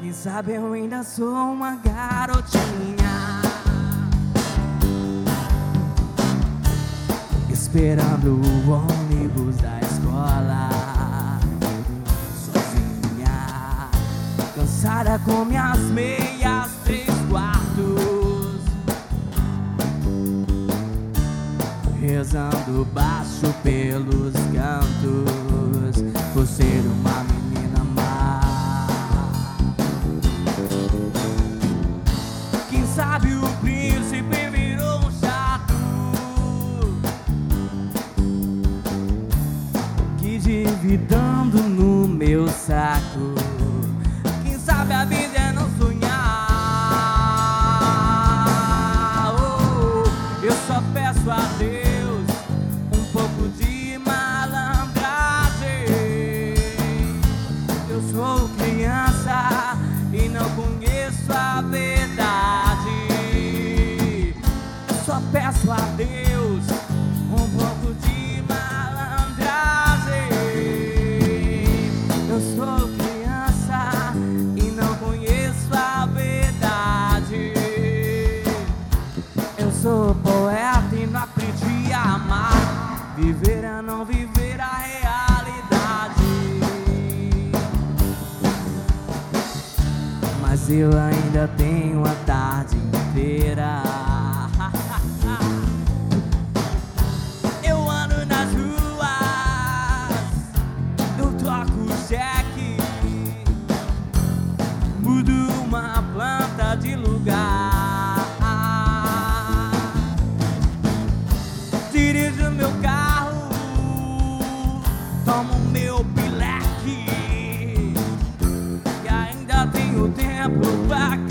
Quem sabe eu ainda sou uma garotinha, esperando o ônibus da escola, sozinha, cansada com minhas meias 3/4, rezando baixo pelos cantos, por ser uma menina má. Quem sabe o príncipe virou um chato, que dividando no meu saco. Quem sabe a vida é não sonhar. Oh, eu só peço a Deus um pouco de malandragem. Eu sou criança e não conheço a verdade. Eu só peço a Deus um pouco de malandragem. Eu sou criança e não conheço a verdade. Eu sou poeta e não aprendi a amar, viver a não viver a realidade. Mas eu ainda tenho a tarde inteira. Eu ando nas ruas, eu troco cheque, mudo uma planta de lugar, dirijo meu carro, tomo meu pileque, e ainda tenho tempo pra